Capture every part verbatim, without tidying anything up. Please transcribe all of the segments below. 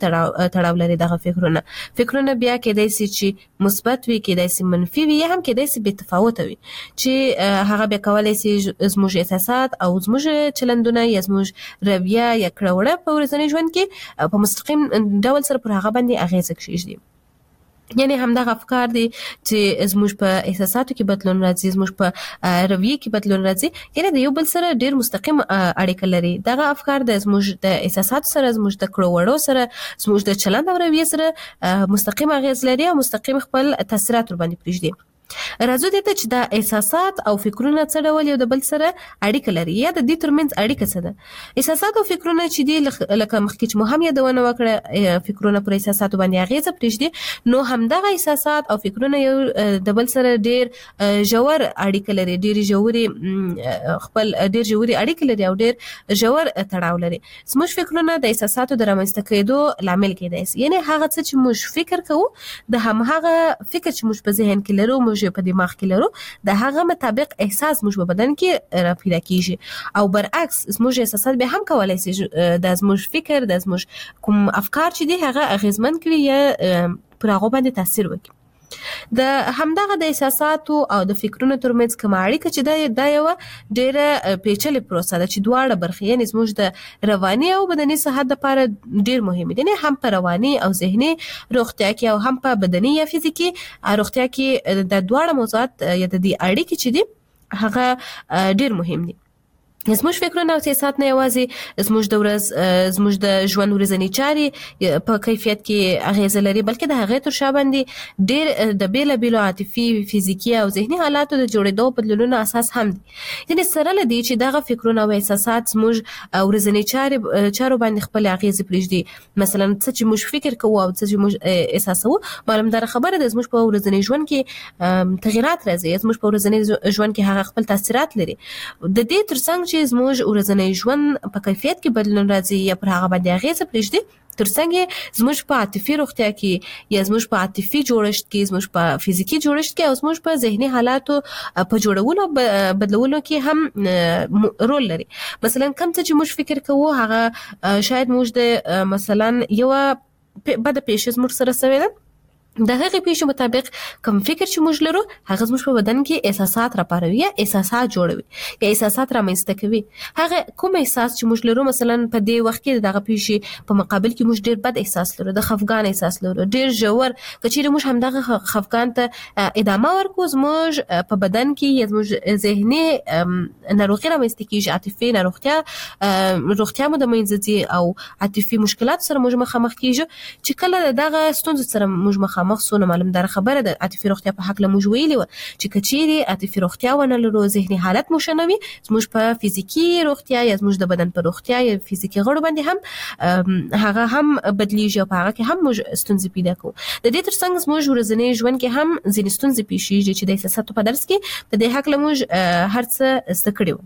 تړاو لري دغه فکرونه. فکرونه بیا کېدای شي چې مثبت وي، کېدای شي منفي وي، یا هم کېدای شي بې تفاوته وي، چې هغه بیا کولی شي زموږ احساسات او زموږ چلندونه یا زموږ رویه یا کړه وړه په ورځني ژوند کې په مستقیم ډول سره پر هغه باندې اغیزه کېږدي. یعنی همدغه افکار دي چې زموږ په احساساتو کې بدلون راځي، زموږ په رویه کې بدلون راځي، یعنی د یو بل سره ډیر مستقیم اړیکه لري. دغه افکار د زموږ د احساساتو سره، زموږ د کړو وړو سره، زموږ د چلند او رویه سره مستقیم اغیز لري او مستقیم خپل تاثیرات ور باندې پرېږدي. راځو دې ته چې دا احساسات او فکرونه څه ډول یو د بل سره اړیکه لري یا د دې ترمنځ اړیکه څه ده. احساسات او فکرونه چې دي لکه مخکې چې مو هم یادونه وکړه، فکرونه پر احساساتو باندې اغیزه پرېږدي، نو همدغه احساسات او فکرونه یو د بل سره ډیر ژور اړیکه لري، ډیر ژورې خپل ډیر ژورې اړیکه لري او ډیر ژور تړاو لري. زموږ فکرونه د احساساتو د رامنځته کېدو لامل کېدای شي، یعنی هغه څه چې موږ فکر کوو د همهغه فکر چې موږ په ذهن کې لرو، موږ په دماغ کې لرو، د هغه مطابق احساس موږ په بدن کې را پیدا کیږي. او برعکس زموږ احساسات به هم کولای شي د زموږ فکر، د زموږ کوم افکار چې دي هغه اغیزمن کړي یا پر هغه باندې تاثیر وکړي. د همدغه د احساساتو او د فکرونو ترمنځ کومه اړیکه چې دا یو ډیره پیچلې پروسه ده چې دواړه برخې، یعنی زموږ د رواني او بدني صحت لپاره ډیر مهم دي، هم په رواني او ذهني روغتیا کې او هم په بدني یا فزیکي روغتیا کې د دواړه موضوعات یا د دې اړیکې چې دي هغه ډیر مهم دي. زموږ فکرونه او احساسات نه یوازې زموږ د ورځ زموږ د ژوند ورځني چارې په کیفیت کې اغیزه لري، بلکې د هغې تر شا باندې ډېر د بېلابېلو عاطفي، فزیکي او ذهني حالاتو د جوړېدو بدلونونو اساس هم دي. یعنې سره له دې چې دغه فکرونه او احساسات زموږ ورځني چارې چارو باندې خپلې اغیزې پرېږدي، مثلا څه چې موږ فکر کوو او څه چې موږ احساسوو، معلومداره خبره ده زموږ په ورځني ژوند کې تغیرات راځي، زموږ په ورځني ژوند کې هغه خپل تاثیرات لري. د دې ترڅنګ چې زموږ ورځنی ژوند په کیفیت کې بدلون راځي یا پر هغه باندې اغیزه پرېږدي، ترڅنګ زموږ په عاطفي روغتیا کې یا زموږ په عاطفي جوړښت کې، زموږ په فزیکي جوړښت کې او زموږ په ذهني حالاتو په جوړولو بدلولو کې هم رول لري. مثلا کوم څه چې موږ فکر کوو هغه شاید موږ د مثلا یو بده پیښه زموږ سره شوې ده، د هغې پیښې مطابق کوم فکر چې موږ لرو هغه زموږ په بدن کې احساسات راپاروي یا احساسات جوړوي یا احساسات رامنځته کوي. هغه کوم احساس چې موږ لرو، مثلا په دې وخت کې دغه پیښې په مقابل کې موږ ډیر بد احساس لرو، د خفګان احساس لرو، ډیر ژور، که چیرې موږ همدغه خفګان ته ادامه ورکړو، زموږ په بدن کې یا زموږ ذهني ناروغي رامنځته کېږي، عاطفي ناروغتیا روغتیا مو د منځه ځي او عاطفي مشکلات سره موږ مخامخ کېږو. چې کله دغه ستونزو سره موږ مخامخ سو، نو معلومداره خبره ده عاطفي روغتیا په حق له موږ ویلي وه چې که چیرې عاطفي روغتیا ونه لرو، ذهني حالت مو ښه نه وي، زموږ په فزیکي روغتیا یا زموږ د بدن په روغتیا یا فزیکي غړو باندې هم هغه هم بدلیږي او په هغه کې هم موږ ستونزې پیدا کوو. د دې ترڅنګ زموږ ورځني ژوند کې هم ځینې ستونزې پیښیږي چې د احساساتو په درس کې په دې حق له موږ هر څه زده کړي وو.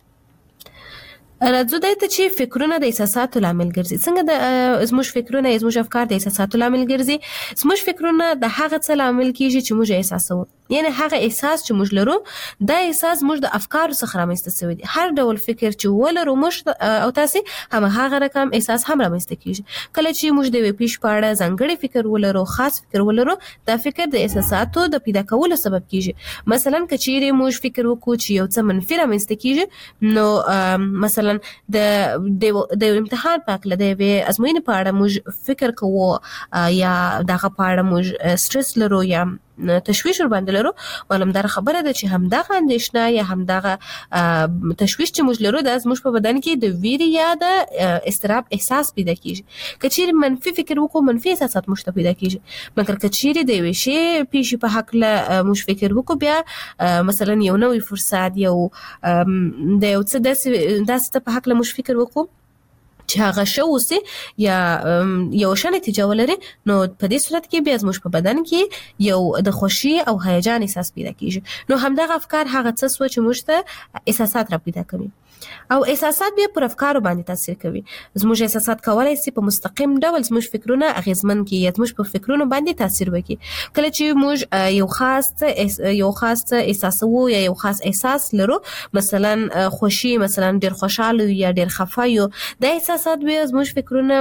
راځو دې ته چې فکرونه د احساساتو لامل ګرځي. څنګه د زموږ فکرونه یا زموږ افکار د احساساتو لامل ګرځي؟ زموږ فکرونه د هغه څه لامل کېږي چې موږ احساسوو، یعنی هغه احساس چې موږ لرو دا احساس موږ د افکارو څخه رامنځته شوی دی. هر ډول فکر چې ولرو موږ او تاسې هماغه رقم احساس هم رامنځته کېږي. کله چې موږ د یوې پیښې په اړه ځانګړی فکر ولرو، خاص فکر ولرو، دا فکر د احساساتو د پیدا کولو سبب کېږي. مثلا که چیرې موږ فکر وکړو چې یو څه منفي رامنځته کېږي، نو مثلا د د امتحان په اړه، د یوې ازموینې په اړه موږ فکر کوو یا دغه په اړه موږ سټرس لرو یا تشویش ور باندې لرو، معلومداره خبره ده چې همدغه اندېښنه یا همدغه تشویش چې موږ لرو دا زموږ په بدن کې د ویرې یا د اضطراب احساس پیدا کېږي. که چیرې منفي فکر وکړو، منفي احساسات موږ ته پیدا کېږي. مګر که چیرې د یوې شی پیښې په هکله موږ فکر وکړو، بیا مثلا یو نوی فرصت، یو د یو څه داسې داسې په هکله موږ فکر وکړو چې هغه ښه اوسي یا یو ښه نتیجه ولري، نو په دې صورت کې بیا زموږ په بدن کې یو د خوښي او هیجان احساس پیدا کېږي. نو همدغه افکار هغه څه سوه چې موږ ته احساسات را پیدا کوي او احساسات بیا پر افکارو باندې تاثیر کوي. زموږ احساسات کولی شي په مستقیم ډول زموږ فکرونه اغیزمن کړي یا زموږ په فکرونو باندې تاثیر وکړي. کله چې موږ یو خاص یو خاص احساسوو یا یو خاص احساس لرو، مثلا خوښي، مثلا ډېر خوشحاله یا ډېر خفه یو، دا احساسات بیا زموږ فکرونه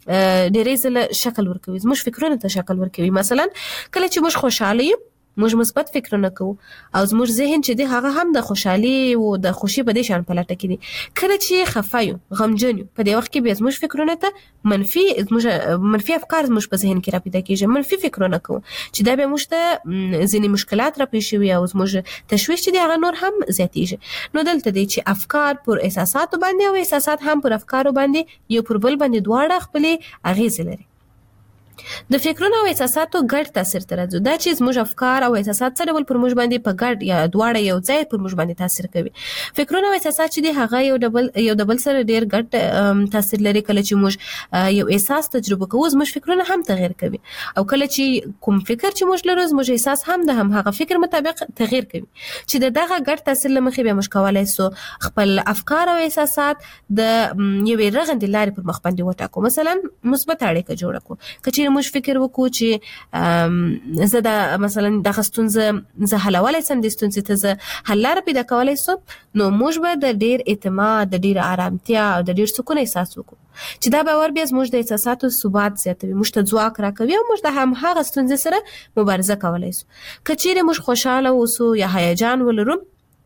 ډېرې ځله شکل ورکوي، زموږ فکرونو ته شکل ورکوي. مثلا کله چې موږ خوشاله یو موږ مثبت فکرونه کوو او زموږ ذهن چې دی هغه هم د خوشحالي او د خوشي په دې شان په لټه کې دي. کله چې خفه یو غمجن یو په دې وخت کې بیا زموږ فکرونه ته منفي زموږ منفي افکار زموږ په ذهن کې را پیدا کېږي، منفي فکرونه کوو چې دا بیا موږ ته ځینې مشکلات را پیښ شوي او زموږ تشویش چې دی هغه نور هم زیاتېږي. نو دلته دی چې افکار پر احساساتو باندې او احساسات هم پر افکارو باندې یو پر بل باندې دواړه خپلې اغېزې لري. د فکرونو او احساساتو ګډ تاثیر ته راځو، دا چې زموږ افکار او احساسات څه ډول پر موږ باندې په ګډ یا دواړه یو ځای پر موږ باندې تاثیر کوي. فکرونه او احساسات چې دي هغه یو ډبل یو ډبل سره ډیر ګډ تاثیر لري. کله چې موږ یو احساس تجربه کوو زموږ فکرونه هم تغیر کوي او کله چې کوم فکر چې موږ لرو زموږ احساس هم د هم هغه فکر مطابق تغیر کوي. چې دغه ګډ تاثیر لمخې به موږ کولای سو خپل افکار او احساسات د یوې رغندې لارې پر مخ باندې وټاکو. مثلا مثبت اړیکه جوړه کړو. کچې موږ فکر وکړو چې زه د مثلا دغه ستونزه زه حلولی سم، د ستونزې ته زه حل لاره پیدا کولی سم، نو موږ به د ډیر اعتماد، د ډیر آرامتیا او د ډیر سکون احساس وکړو چې دا باور بیا زموږ د احساساتو ثبات زیاتوي، موږ ته ځواک راکوي او موږ د همهغه ستونزې سره مبارزه کولی سو. که چیرې موږ خوشحاله اوسو یا هیجان ولرو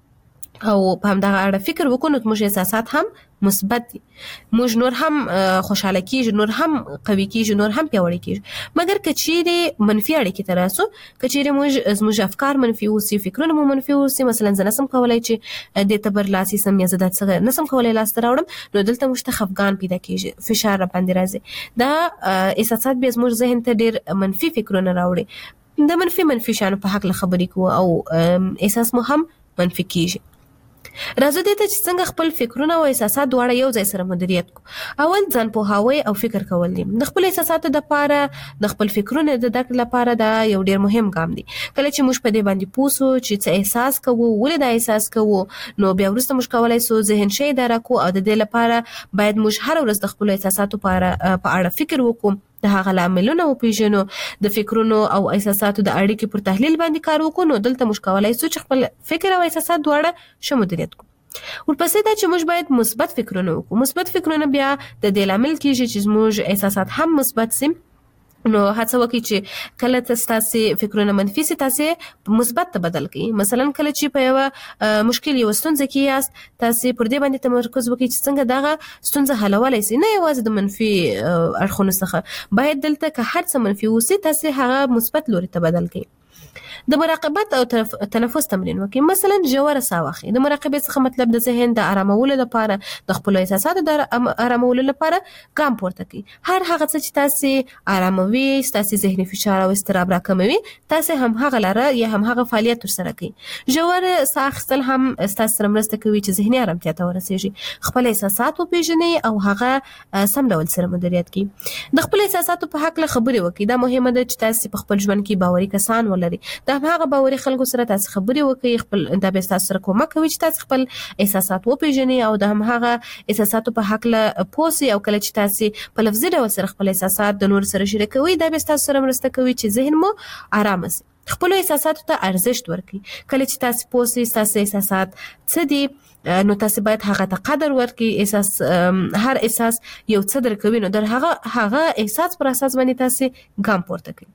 او په همدغه اړه فکر وکړو نو موږ احساسات هم مثبت دي، موږ نور هم خوشاله کیږو، نور هم قوي کیږو، نور هم پیاوړي کیږو. مګر که چیرې منفي اړیکې ته راسو، که چیرې موږ زموږ افکار منفي اوسي، فکرونه مو منفي اوسي، مثلا زه نسم کولای چې دې ته برلاسي سم یا زه دا څه نسم کولای لاسته راوړم، نو دلته موږ ته خفګان پیدا کیږي، فشار را باندې راځي. دا احساسات بیا زموږ ذهن ته ډیر منفي فکرونه راوړي، د منفي منفي شانو په حق خبرې کوو او احساس مو هم منفي کیږي. راځو دې ته چې څنګه خپل فکرونه او احساسات دواړه یو ځای سره مدیریت کړو. اول ځان پوهاوی او فکر کول دي. د خپل احساساتو لپاره، د خپل فکرونو د درک لپاره دا یو ډیر مهم ګام دی. کله چې موږ په دې باندې پوه سو چې څه احساس کوو، ولې دا احساس کوو، نو بیا وروسته موږ کولای سو ذهن شي اداره کوو او د دې لپاره باید موږ هر ورځ د خپل احساساتو په اړه فکر وکړو، د هغه لاملونه وپیژنو، د فکرونو او احساساتو د اړیکې پر تحلیل باندې کار وکړو. نو دلته موږ کولای سو چې خپل فکر او احساسات دواړه ښه مدیریت کړو. ورپسې دا چې موږ باید مثبت فکرونه وکړو. مثبت فکرونه بیا د دې لامل کیږي چې زموږ احساسات هم مثبت سي. نو هڅه وکړئ چې کله تاسو فکرونه منفي سي تاسو مثبت ته بدل کړئ. مثلا کله چې په یو مشکل یو ستونزه کې یاست، تاسو پر دې باندې تمرکز وکړئ چې څنګه دغه ستونزه حلولای سي، نه یوازې د منفي اړخونو څخه. باید دلته که هر څه منفي وسی تاسو هغه مثبت لوري ته بدل کړئ. د مراقبت او تنفس تمرین وکړئ. مثلا ژوره ساه واخلئ. د مراقبې څخه مطلب د ذهن د آرامولو لپاره، د خپل احساساتو د آرامولو لپاره ګام پورته کړئ. هر هغه څه چې تاسو آراموي، تاسو ذهني فشار او اضطراب راکموي، تاسو هم هغه لاره یا هم هغه فعالیت ترسره کړئ. ژوره ساه اخیستل هم تاسو سره مرسته کوي چې ذهني آرامتیا ته ورسیږي، خپل احساسات وپیژنئ او هغه سم ډول سره مدیریت کړئ. د خپل احساساتو په حق له خبرې وکړئ. دا مهمه ده چې تاسو په خپل ژوند کې باوري کسان ولرئ. د هغه باوري خلکو سره تاسو خبرې وکړئ. خپل دا به تاسو سره کومک کوي چې تاسو خپل احساسات وپیژنئ او د هم هغه احساساتو په حق له پوسي. او کله چې تاسو په لفظي ډول سره خپل احساسات د نور سره شریکوي، دا به تاسو سره مرسته کوي چې ذهن مو آرام شي. خپل احساساتو ته ارزښت ورکړئ. کله چې تاسو پوسي تاسو احساسات څه دي، نو تاسو باید هغه ته قدر ورکړئ. احساس هر احساس یو څه درکوي، نو در هغه هغه احساس پر اساس باندې تاسو ګام پورته کړئ.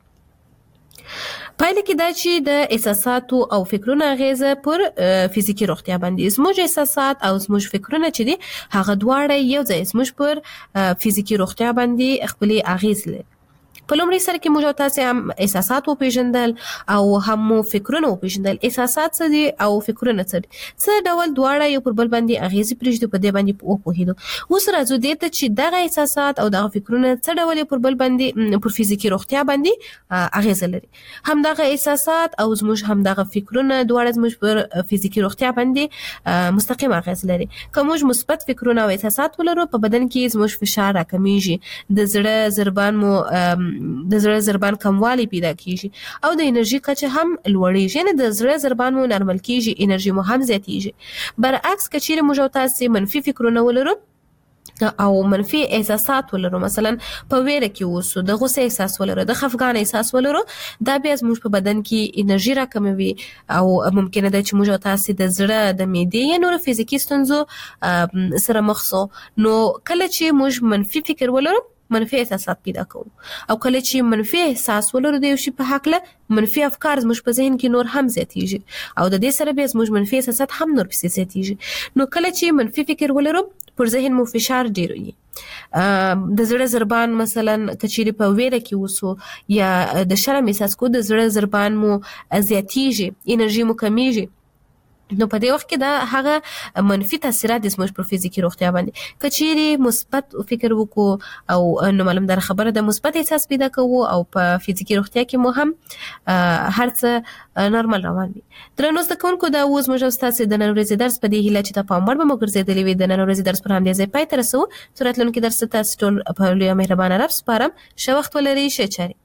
پایله کې دا چې د احساساتو او فکرونو اغیزه پر فزیکی روغتیا باندې، زموږ احساسات او زموږ فکرونه چې دي هغه دواړه یو ځای زموږ پر فزیکی روغتیا باندې خپل اغیز لري. په لومړي سر کې موږ تاسو هم احساسات وپیژندل او هم فکرونه وپیژندل. احساسات څه دي او فکرونه څه دي، څه ډول دواړه یو پر بل باندې اغیزې پرېږدي، په دې باندې وپوهېدو. اوس راځو دې ته چې دغه احساسات او دغه فکرونه څه ډول یو پر بل باندې پر فزیکی روغتیا باندې اغیزه لري. همدغه احساسات او زموږ همدغه فکرونه دواړه زموږ پر فزیکی روغتیا باندې مستقیم اغیز لري. که موږ مثبت فکرونه او احساسات ولرو، په بدن کې زموږ فشار راکمیږي، د زړه ضربان مو د زړه ضربان کموالی پیدا کیږي او د انرژي کچه هم لوړیږي، یعنی د زړه ضربان مو نارمل کیږي، انرژي مو هم زیاتیږي. برعکس که چیرې موږ تاسو منفي فکرونه ولرو او منفي احساسات ولرو، مثلا په ویره کې اوسو، د غوسه احساس ولرو، د خفګان احساس ولرو، دا بیا زموږ په بدن کې انرژي راکموي او ممکنه ده چې موږ تاسو د زړه، د معدې یا نور فزیکی ستونزو سره مخ شو. نو کله چې موږ منفي فکر ولرو، منفي احساسات پیدا کوو او کله چې منفي احساس ولرو د یو شي په حق له منفي افکار زموږ په ذهن کې نور هم زیاتیږي او د دې سره به زموږ منفي احساسات هم نور پسې زیاتیږي. نو کله چې منفي فکر ولرو پر ذهن مو فشار ډیر وي، د زړه ضربان مثلا کچېرې په ویره کې وسو یا د شرم احساس کو د زړه ضربان مو زیاتیږي، انرژي مو کمیږي، نو په دې وخت کې دا هغه منفي تاثیرات د زموږ پر فزیکي روغتیا باندې. کچېرې مثبت فکر وکړو او نو معلوم در خبره د مثبت احساس پیدا کوو او په فزیکي روغتیا کې مو هم هر څه نورمال روان وي. درنو زده کوونکو، دا اوس موږ ستاسو د نن ورځې درس په دې هیله چې ته پام وړ به مو ګرځېدلې وي د نن ورځې درس پر همدې ځای پای ته رسوو. چې راتلونکي درس ته تاسو ټول په لوی مهربانه رب سپارم. ښه وخت ولرئ، ښه چارې.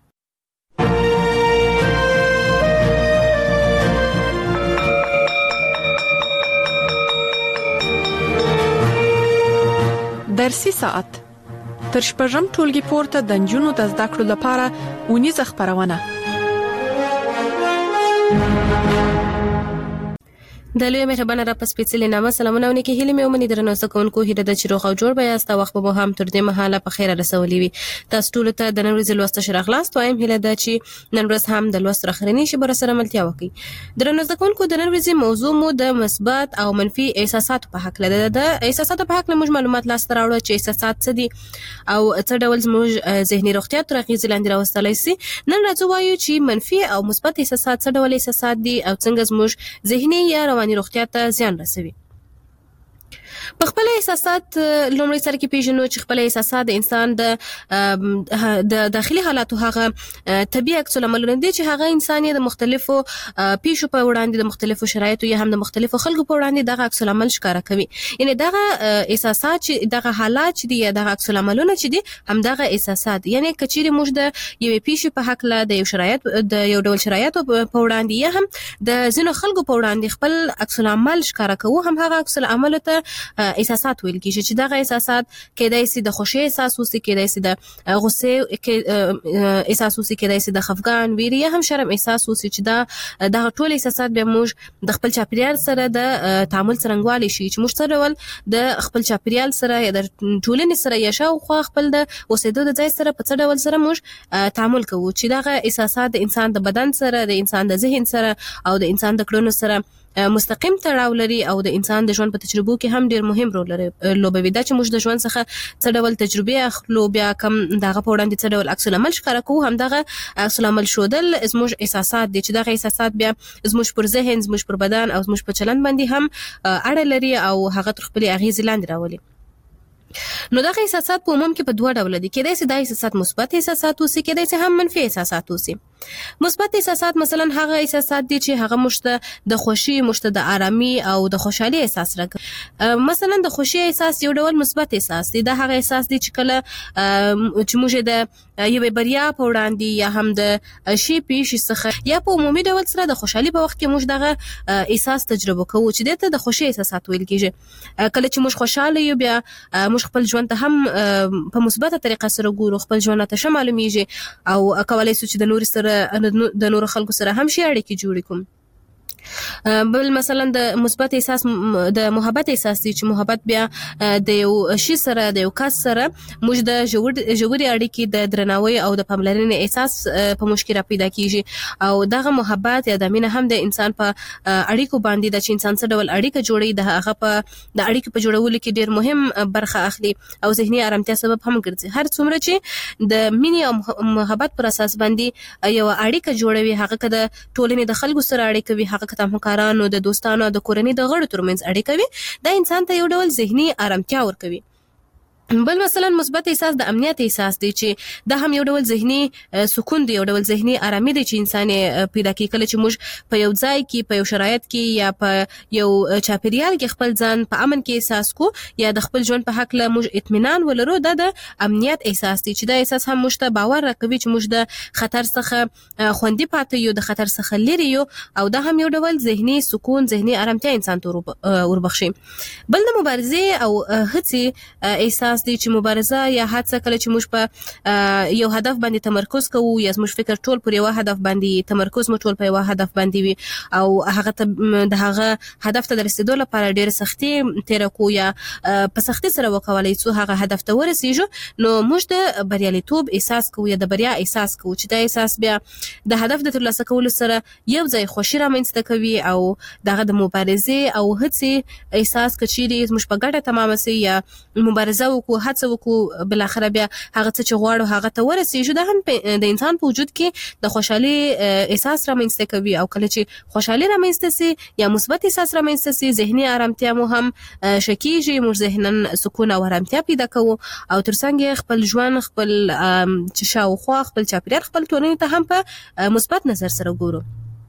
درسي ساعت تر شپږم ټولګي پورته د نجونو د زده کړو لپاره اونیزه خبرونه. د لوی مهربانه رب سپېڅلې نامه سلامونه او نیکې هیلې مې ومني. درنو زده کوونکو، هیله ده چې روغ او جوړ به یاست او وخت به مو هم تر دې مهاله په خیره رسولی وي. تاسو ټولو ته د نن ورځې لوست ښه راغلاست. وایم هیله ده چې نن ورځ هم د لوست راخرنۍ شی به سره ملتیا وکړي. درنو زده کوونکو، د نن ورځې موضوع مو د مثبت او منفي احساساتو په حق لده. د احساساتو په حق له موږ معلومات لاسته راوړو چې احساسات څه دي او څه ډول زموږ ذهني روغتیا تر اغېزې لاندې راوستلی سي. نن راځو وایو چې منفي او مثبت احساسات څه ډول احساسات دي او څنګه زموږ ذهني یا رواني روغتیا ته زیان رسوي. په خپل احساسات لومړی سره کې پیژنو چې خپل احساسات د انسان د د داخلي حالاتو هغه طبيعي عکس العملونه دي چې هغه انسان د مختلفو پیښو په وړاندې د مختلفو شرایطو یا هم د مختلفو خلکو په وړاندې دغه عکس العمل ښکاره کوي. یعنی دغه احساسات چې دغه حالات چې دي یا دغه عکس العملونه چې دي هم دغه احساسات، یعنی کچېرې موږ د یوې پیښې په حق له د یو شرایط د یو ډول شرایطو په وړاندې یا هم د ځینو خلکو په وړاندې خپل عکس العمل ښکاره کوو، هم هغه عکس العمل ته احساسات ویل کیږي چې دغه احساسات کېدای شي د خوشي احساس وسي، کېدای شي د غصې احساس وسي، کېدای شي د خفګان، ویرې یا هم شرم احساس وسي چې دا دغه ټول احساسات به موږ د خپل چاپیریال سره د تعامل څرنګوالي شي چې موږ څه ډول د خپل چاپیریال سره یا د ټولنې سره یا شاوخوا خپل د اوسېدو د ځای سره په څه ډول سره موږ تعامل کوو چې دغه احساسات د انسان د بدن سره، د انسان د ذهن سره او د انسان د کړنو سره مستقیم تړاو لري او د انسان د ژوند په تجربو کې هم ډیر مهم رول لوبوي. دا چې موږ د ژوند څخه څه ډول تجربه اخلو، بیا کم دغه په وړاندې څه ډول عکس العمل ښکاره کوو، هم دغه عکس العمل ښودل زموږ احساسات دي چې دغه احساسات بیا زموږ پر ذهن، زموږ پر بدن او زموږ په چلند باندې هم اړه لري او هغه تر خپلې اغېزې لاندې راولي. نو دغه احساسات په عموم کې په دوه ډول دي. کېدای شي دا احساسات مثبت احساسات وسي، کېدای شي هم منفي احساسات وسي. مثبت احساسات مثلا هغه احساسات دي چې هغه مشته د خوشي، مشته د آرامي او د خوشحالي احساس راکوي. مثلا د خوشي احساس یو ډول مثبت احساس دی. دا هغه احساس دی چې کله چې موږ د یوې بریا په وړاندې یا هم د شي پیښې څخه یا په عمومي ډول سره د خوشحالي په وخت کې موږ دغه احساس تجربه کوو چې دته د خوشي احساسات ویل کېږي. کله چې موږ خوشاله یو، بیا موږ خپل ژوند ته هم په مثبته طریقه سره ګورو، خپل ژوند ته ښه معلومیږي او کولای شو چې د نور سره د نور خلکو سره هم شي اړیکې جوړې کوم. بل مثلا د مثبت احساس د محبت احساس دی چې محبت بیا د یو شي سره، د یو کس سره موږ د ژورې اړیکې د درناوي او د پاملرنې احساس په موږ کې را پیدا کیږي او دغه محبت یا د مینه هم د انسان په اړیکو باندې د چې انسان څه ډول اړیکه جوړي، د هغه په د اړیکې په جوړولو کې ډیر مهم برخه اخلي او ذهني آرامتیا سبب هم ګرځي. هر څومره چې د مینې او محبت پر اساس باندې یو اړیکه جوړوي، هغه که د ټولنې د خلکو سره اړیکه وي، هغه که د همکارانو، د دوستانو، د کورنۍ د غړو ترمنځ اړیکه وي، دا انسان ته یو ډول ذهني آرامتیا ورکوي. بل مثلا مثبت احساس د امنیت احساس دی چې دا هم یو ډول ذهني سکون دی، یو ډول ذهني آرامي دی چې انسان پیدا کوي کله چې موږ په یو ځای کې، په یو شرایط کې یا په یو چاپیریال کې خپل ځان په امن کې احساس کو یا د خپل ژوند په حق له موږ اطمینان ولرو. دا د امنیت احساس دی چې دا احساس هم موږ ته باور راکوي چې موږ د خطر څخه خوندي پاتې یو، د خطر څخه لري یو، او دا هم یو ډول ذهني سکون، ذهني آرامتیا انسان ته وربخشي. بل د مبارزې او هڅې احساس احساس دی چې مبارزه یا هڅه کله چې موږ په یو هدف باندې تمرکز کوو یا موږ فکر ټول پر یو هدف باندې تمرکز مو ټول په یو هدف باندې وي او هغه ته د هغه هدف ته رسیدو لپاره ډېر سختي تیر کو یا په سختي سره وکولای څو هغه هدف ته ورسیږو نو موږ د بریالیتوب احساس کوو یا د بریا احساس کوو چې دا احساس بیا د هدف د ترلاسه کولو سره یو ځای خوشي رامنځته کوي او دغه د مبارزې او هڅې احساس کچېري موږ په ګډه تمام سي یا مبارزه وکړو هڅه وکړو بل اخر بیا هغه څه چې غواړو هغه ته ورسیږو دا هم د انسان په وجود کې د خوشحالي احساس رامنځته کوي او کله چې خوشحالي رامنځته سي یا مثبت احساس رامنځته سي ذهني آرامتیا مو هم شکیږي موږ ذهنن سکون او آرامتیا پیدا کوو او ترڅنګ خپل ژوند خپل چې شاوخوا خپل چاپیریال خپل ټولنې ته هم په مثبت نظر سره ګورو.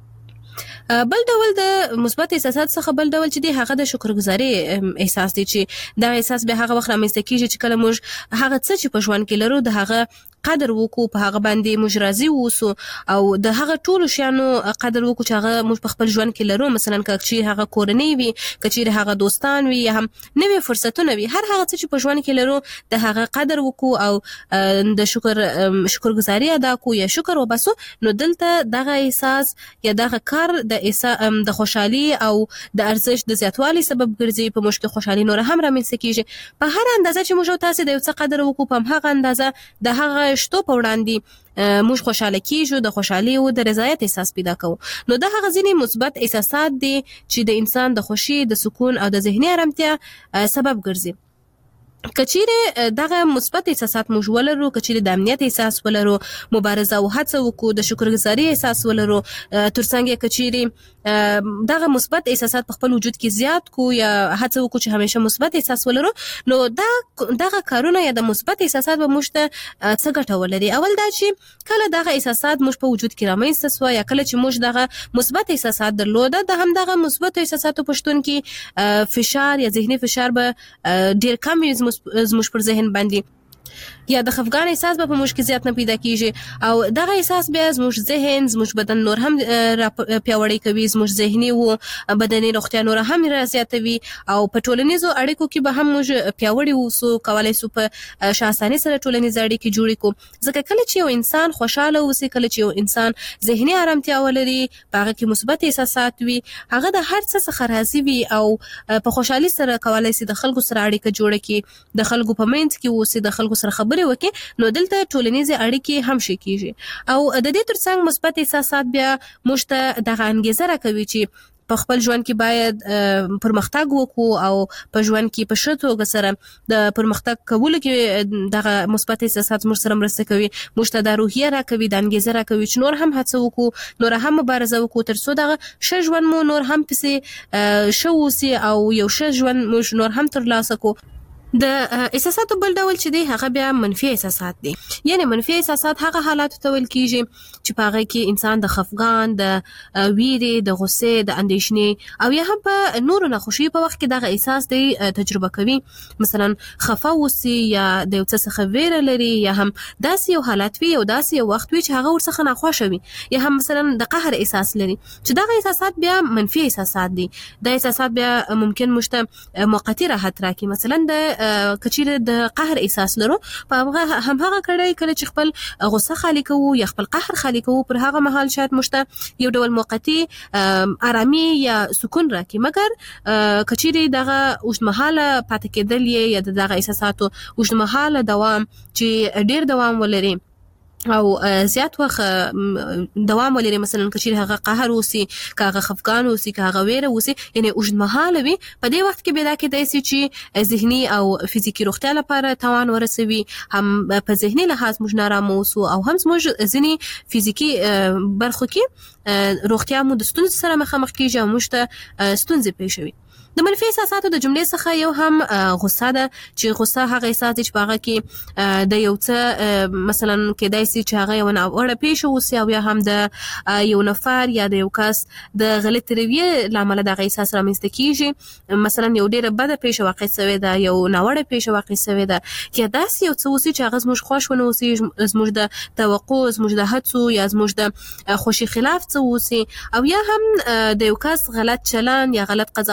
بل ډول د مثبت احساسات څخه بل ډول چې دی هغه د شکرګزاري احساس دی چې دا احساس به هغه وخت رامنځته کیږي چې کله موږ هغه څه چې په ژوند کې لرو د هغه قدر وکړو په هغه باندې موږ راضي اوسو او د هغه ټولو شیانو قدر وکړو چې هغه موږ په خپل ژوند کې لرو مثلا کچې هغه کورنۍ وي کچې هغه دوستان وي یا هم نوې فرصتونه وي هر هغه څه چې په ژوند کې لرو د هغه قدر وکړو او د شکر شکرګزاري ادا کوو یا شکر وباسو نو دلته دغه احساس یا دغه کار د د خوشحالي او د ارزښت د زیاتوالي سبب ګرځي په موږ کې خوشحالي نور هم رامنځته کیږي په هر اندازه چې موږ تاسو د یو څه قدر وکړو په هغه اندازه د هغه شتو په وړاندې موږ خوشاله کیږو د خوشحالي او د رضایت احساس پیدا کوو نو دا هغه ځینې مثبت احساسات دي چې د انسان د خوشي د سکون او د ذهني آرامتیا سبب ګرځي. کچیره دغه مثبت احساسات موږ ولرو کچیره د امنیت احساس ولرو مبارزه او هڅه وکړو د شکرګزاري احساس ولرو ترڅنګ کچیره دغه مثبت احساسات په خپل وجود کې زیات کو یا هڅه وکړو چې همیشه مثبت احساس ولرو نو دا دغه کارونه یا د مثبت احساسات به موږ ته څه ګټه ولري. اول دا چې کله دغه احساسات موږ په وجود کې رامنځته سو یا کله چې موږ دغه مثبت احساسات درلوده د هم دغه مثبت احساساتو پښتون کې فشار یا ذهني فشار به ډیر کم وي زموږ پر ذهن باندې یا د خفګان احساس به په موږ کې زیات نه پیدا کیږي او دغه احساس بیا زموږ ذهن زموږ بدن نور هم پیاوړی کوي زموږ ذهني او بدني روغتیا نور هم زیاتوي او په ټولنیزو اړیکو کې به هم موږ پیاوړي اوسو کولای سو په شاساني سره ټولنیز اړیکې جوړې کو ځکه کله چې یو انسان خوشاله اوسي کله چې یو انسان ذهني آرامتیا ولري هغه کې مثبت احساسات وي هغه د هر څه څخه راضي وي او په خوشحالي سره کولای سي د خلکو سره اړیکه جوړه کړي د خلکو په منځ کې اوسي د خلکو سره خبرې وکړي نو دلته ټولنیزه اړیکې هم شي کیږي او د دې ترڅنګ مثبت احساسات بیا موږ ته دغه انګیزه راکوي چې په خپل ژوند کې باید پرمختګ وکړو او په ژوند کې په ښه توګه سره د پرمختګ کولو کې دغه مثبت احساسات موږ سره مرسته کوي موږ ته د روحیه راکوي د انګیزه راکوي چې نور هم هڅه وکړو نور هم مبارزه وکړو تر څو دغه ښه ژوند مو نور هم پسې ښه اوسي او یو ښه ژوند موږ نور هم ترلاسه کړو. د احساساتو بل ډول چې دی هغه بیا منفي احساسات دي یعنی منفي احساسات هغه حالات ته ویل کیږي چې په هغه کې انسان د خفګان د ویرې د غصې د اندېښنې او یا هم په نورو ناخوشي په وخت کې دغه احساس دی تجربه کوي مثلا خفه اوسي یا د یو څه څخه ویره لري یا هم داسې یو حالت وي او داسې یو وخت وي چې هغه ورڅخه ناخوښه وي یا هم مثلا د قهر احساس لري چې دغه احساسات بیا منفي احساسات دي د احساسات بیا ممکن مشته موقتی راحت راکړي مثلا د کچیره د قهر احساس لرو په هغه هم هغه کړي کله چې خپل غصه خالي کوو یا خپل قهر خالي کوو پر هغه مهال شاید مشته یو ډول موقتی آرامي یا سکون راکړي مګر کچیره دغه اوږدمهاله پاتې کېدل یا دغه احساساتو اوږدمهاله دوام چې ډیر دوام ولري او زیات وخت دوام ولري مثلا کچیر هغه قهر اوسي کاغه خفقان اوسي کاغه ویره اوسي یعنی اوږدمهاله وي په دې وخت کې به دا کې د سي چې ذهني او فزیکی روغتیا لپاره توان ورسوي هم په ذهني لحاظ موږ نارام اوسو او هم موږ ځینی فزیکی برخو کې روغتیا مو د ستونزې سره مخامخ کیږي او موږ ته ستونزې پیښ شي. د منفي احساساتو د جملې څخه یو هم غصه ده چې غصه هغه احساس دی چې په هغه کې د یو څه مثلا کېدای شي چې هغه یو ناوړه پیښه وشي او یا هم د یو نفر یا د یو کس د غلط رویې لامل دغه احساس رامنځته کیږي مثلا یو ډیره بده پیښه واقع شوې ده یو ناوړه پیښه واقع شوې ده یا داسې یو څه وشي چې هغه زموږ خوښ ونه وشي زموږ د توقع زموږ د هڅو یا زموږ د خوشي خلاف څه وشي او یا هم د یو کس غلط چلن یا غلط قضاوت په حق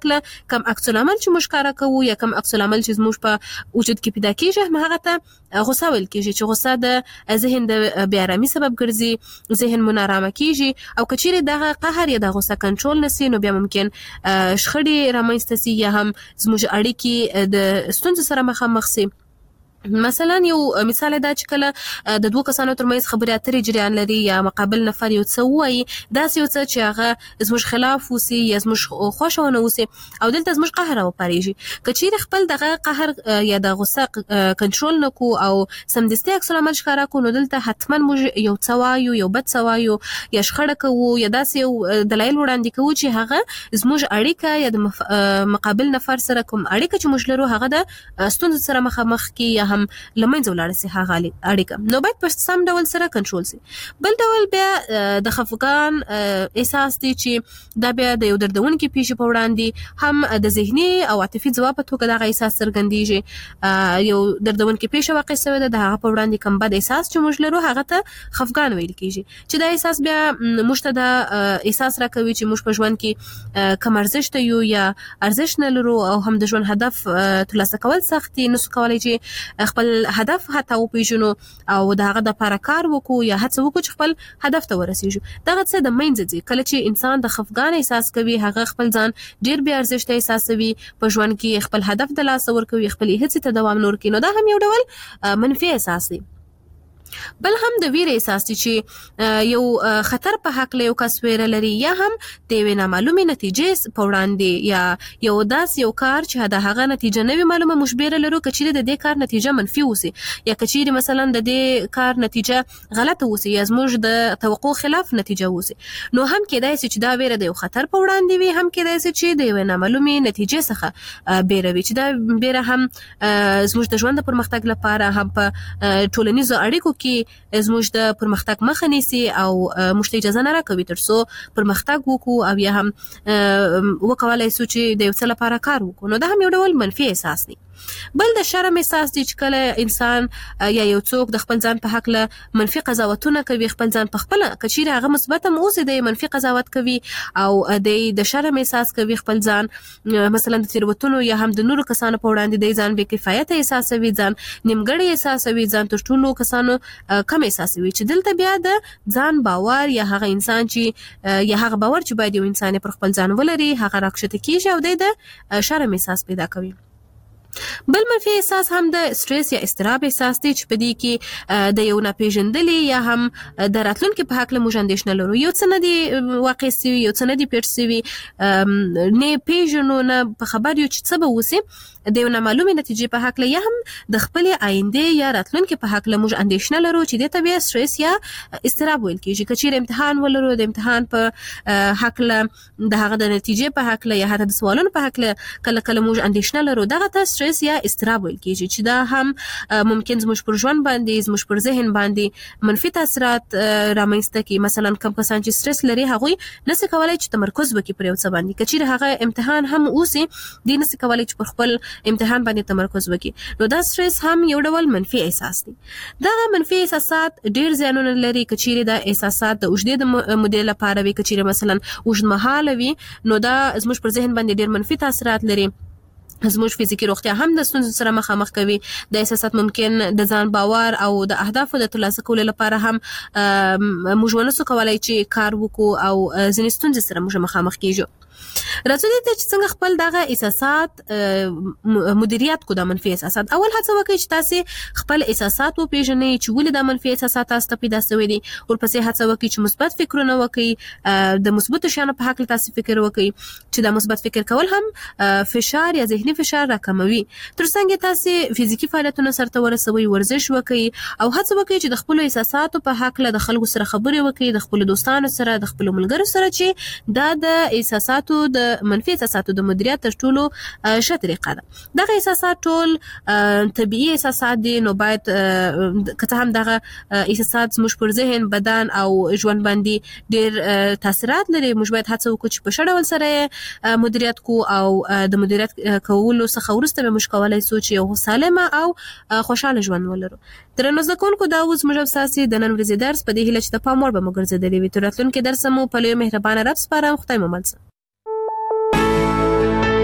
هکله کم عکس العمل چې موږ کار کوو یا کم عکس العمل چې موږ په وجود کې پیدا کیږي هم هغه ته غوسه ویل کیږي چې غوسه د ذهن د بې آرامي سبب ګرځي، ذهن منارامه کیږي او کچېرې دغه قهر یا د غوسه کنټرول نسی نو بیا ممکن شخړې رامنځته سي یا هم زموږ اړیکې د ستونزو سره مخامخ سي. مثلا یو مثال دا چې کله د دوه کسانو ترمنځ خبرې اترې جریان لري یا مقابل نفر یو څه وایي داسې یو څه چې هغه زموږ خلاف وسی یا زموږ خوښه ونه وسی او دلته زموږ قهر راوپارېږي. که چیرې خپل دغه قهر یا د غوسه کنټرول نکو او سمدستي عکس العمل ښکاره کړو نو دلته حتما موږ یو څه وایو، یو بد څه وایو یا شخړه کوو یا داسې یو دلایل وړاندې کوو چې هغه زموږ اړیکه یا د مف... مقابل نفر سره کوم اړیکه چې موږ لرو هغه د ستونزو سره مخامخ کی یا هم لمنځه ولاړ سي هغه اړیکه نو باید په سم ډول سره کنټرول سي. بل ډول بیا د خفګان احساس دی چې دا بیا د یو دردونکو پیښې په وړاندې هم د ذهني او عاطفي ځواب په توګه دغه احساس څرګندېږي. یو دردونکو پیښه واقع شوې ده د هغه په وړاندې کوم بد احساس چې موږ لرو هغه ته خفګان ویل کیږي چې دا احساس بیا موږ ته د احساس راکوي چې موږ په ژوند کې کم ارزښت یو یا ارزښت نه لرو او هم د ژوند هدف ترلاسه کول سخت دي، نو کولای چې خپل هدف حتی وپیژنو او د هغه د لپاره کار وکړو یا هڅه وکړو چې خپل هدف ته ورسیږو. دغه څه د منځ ځي کله چې انسان د خفګان احساس کوي هغه خپل ځان ډیر بې ارزښت احساسوي، په ژوند کې خپل هدف د لاسه ورکوي، خپل هڅې ته دوام نور کوي، نو دا هم یو ډول منفي احساس دی. بل هم د ویر احساس دي چې یو خطر په حق له یو کس ویره لري یا هم د یو نامعلومه نتیجې په وړاندې یا یو داس یو کار چې د هغه نتیجه نه وي معلومه مشبره لرو کچېره د دې کار نتیجه منفي وسی یا کچېره مثلا د دې کار نتیجه غلطه وسی یا زموږ د توقع خلاف نتیجه وسی نو هم کېدای شي چې دا ویره د یو خطر په وړاندې وي، هم کېدای شي چې د یو نامعلومه نتیجې څخه بیروي چې دا بیره هم زموږ د ژوند پرمختګ لپاره هم په ټولنیزو اړیکو کې زموږ د پرمختګ مخه نیسي او موږ ته اجازه نه راکوي ترڅو پرمختګ وکړو او یا هم وکولای شو چې د یو څه لپاره کار وکړو، نو دا هم یو ډول منفي احساس دی. بل د شرم احساس دی چې کله انسان یا یو څوک د خپل ځان په حق له منفي قضاوتونه کوي، خپل ځان په خپل کچیره هغه مثبت هم اوسه د منفي قضاوت کوي او د شرم احساس کوي، خپل ځان مثلا د تیروتنو یا هم د نورو کسانو په وړاندې د ځان بې کفایت احساسوي، ځان نیمګړی احساسوي، ځان تر ټولو کسانو کم احساسوي چې دلته بیا د ځان باور یا هغه انسان چې یا هغه باور چې باید یو انسان پر خپل ځان ولري هغه راکښته کیږي او د شرم احساس پیدا کوي. بل منفي احساس هم د سټرس یا اضطراب احساس دی چې په دې کې د یو ناپېژندلي یا هم د راتلونکي په حق له موږ اندېښنه لرو، یو څه نه دی واقع سوي، یو څه نه دی پېښ سوي، نه پېژنو، نه په خبر یو چې څه به وسي، د یو نامعلومې نتیجې په حق له یا هم د خپلې آینده یا راتلونکي په حق له موږ اندېښنه لرو چې دې ته بیا سټرس یا اضطراب ویل کېږي. که چیرې امتحان ولرو د امتحان په حق له د هغه د نتیجې په حق له یا حتی د سوالونو په حق له کله کله موږ اندېښنه لرو، دغه ته سټرس یا اضطراب ویل کېږي چې دا هم ممکن زموږ پر ژوند باندې زموږ پر ذهن باندې منفي تاثیرات رامنځته کوي. مثلا کوم کسان چې سټرس لري هغوی نسي کولای چې تمرکز وکړي پر یو څه باندې، که چیرې هغه امتحان هم اوسي دی نسي کولای چې پر خپل امتحان باندې تمرکز وکړي، نو دا سټرس هم یو ډول منفي احساس دی. دا منفي احساسات ډیر زیانونه لري، که چیرې دا احساسات د اوږدې مودې لپاره وي، که چیرې مثلا اوږدمهاله وي نو دا زموږ پر ذهن باندې ډیر منفي تاثیرات لري، زموږ فزیکی روغتیا هم د ستونزو سره مخامخ کوي. د احساسات ممکن د ځان باور او د اهدافو د ترلاسه کولو لپاره هم موږ ونسو کولای چې کار وکړو او ځینې ستونزې سره موږ مخامخ کیږو. راځو دې ته چې څنګه خپل دغه احساسات مدیریت کو د منفي احساسات. اول هڅه وکړئ چې تاسو خپل احساسات وپېژنئ چې ولې د منفي احساسات تاسو ته پیدا شوي دي، ورپسې هڅه وکړئ چې مثبت فکرونه وکړئ، د مثبتو شیانو په حق تاسو فکر وکړئ چې د مثبت فکر کول هم فشار یا ذهني فشار راکموي. ترڅنګ تاسو فزیکی فعالیتونه سره ورسوي، ورزش وکړئ او هڅه وکړئ چې د خپل احساساتو په حق له خلکو سره خبرې وکړئ، د خپل دوستانو سره، د خپل ملګرو سره، چې دا د احساساتو د منفي احساساتو د مدیریت تر ټولو ښه طریقه ده. دغه احساسات ټول طبیعي احساسات دي، نو باید که څه هم دغه احساسات زموږ پر ذهن، بدن او ژوند باندې ډېر تاثیرات لري، موږ باید هڅه وکړو چې په ښه ډول سره مدیریت کو او د مدیریت کولو څخه وروسته به موږ کولی شو چې یو سالمه او خوشحاله ژوند ولرو. درنو زده کوونکو، دا اوس موږ ستاسو د نن ورځې درس په دې هیله چې د پام وړ به مو ګرځېدلی وي. تر راتلونکي درسه مو په لوی مهربانه رب سپارم. خدای مو مل شه.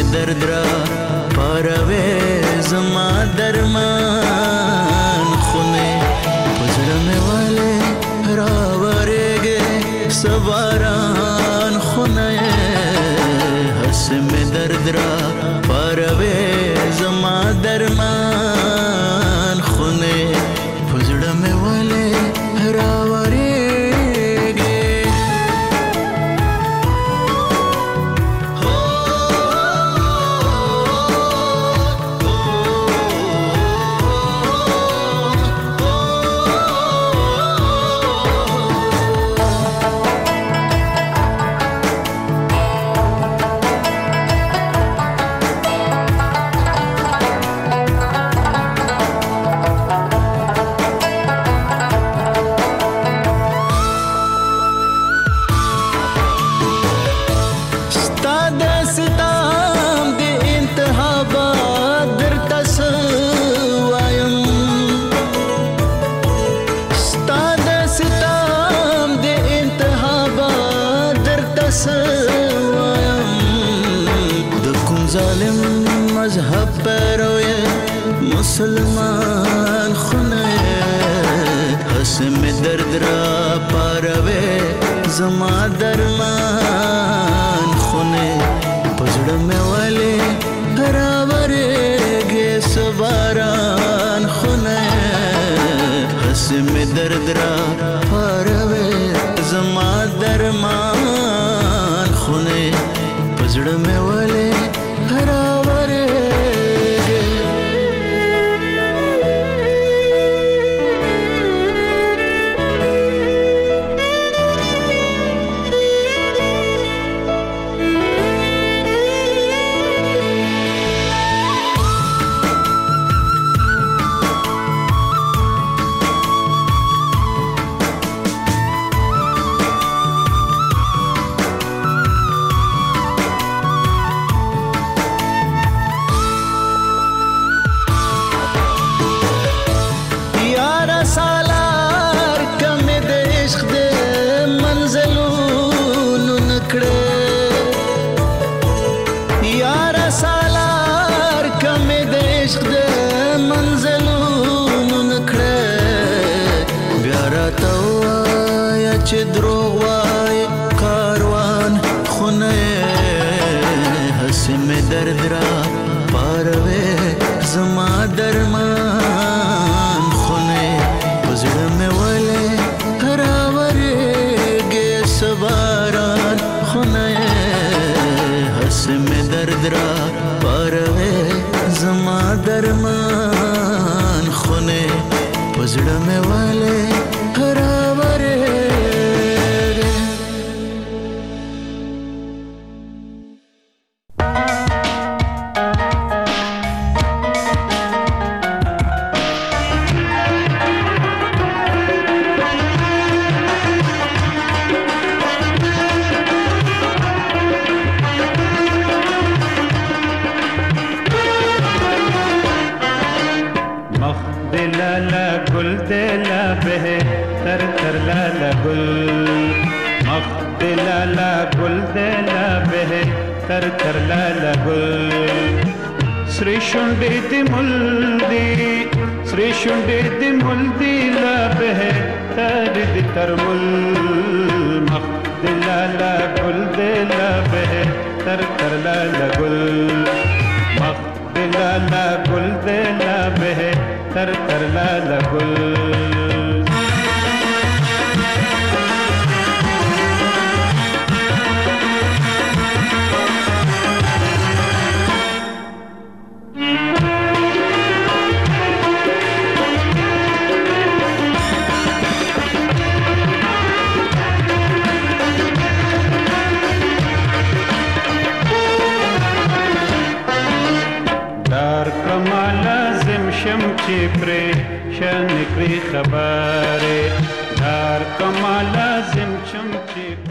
درد را پاروي زما درمان خونه پزړه مې والے راورېږي سواران خونه هس مې درد را پاروي زما درمان خونه پزړه مې والے راورېږي مذهب پیروی مسلمان خونه حسم درد را پاروی زما درمان خونه پزړه مې والے راورېږي سواران خونه حسم درد را پاروی زما درمان خونه پزړه مې والے چې دروغ وای کاروان خونه حسم درد را پاروي زما درمان خونه پزړه مې والے راورېږي سواران خونه حسم درد را پاروي زما درمان خونه پزړه مې والے Sri Shundi di muldi, Sri Shundi di muldi la behe tari di tarmul Makdi la la gul de la behe tar tar la la gul Makdi la la gul de la behe tar tar la la gul چې پرې شان کړی خبره دار کما لازم چم چې